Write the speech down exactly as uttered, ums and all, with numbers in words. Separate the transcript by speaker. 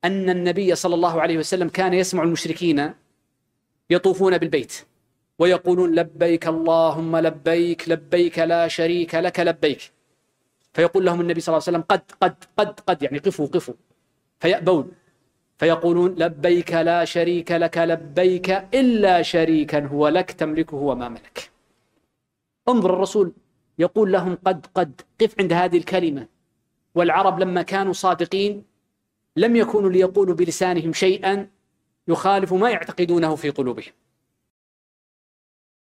Speaker 1: أن النبي صلى الله عليه وسلم كان يسمع المشركين يطوفون بالبيت ويقولون لبيك اللهم لبيك لبيك لا شريك لك لبيك، فيقول لهم النبي صلى الله عليه وسلم قد قد قد قد يعني قفوا قفوا، فيأبون فيقولون لبيك لا شريك لك لبيك إلا شريكا هو لك تملكه وما ملك. انظر الرسول يقول لهم قد قد قف عند هذه الكلمة. والعرب لما كانوا صادقين لم يكونوا ليقولوا بلسانهم شيئا يخالف ما يعتقدونه في قلوبهم.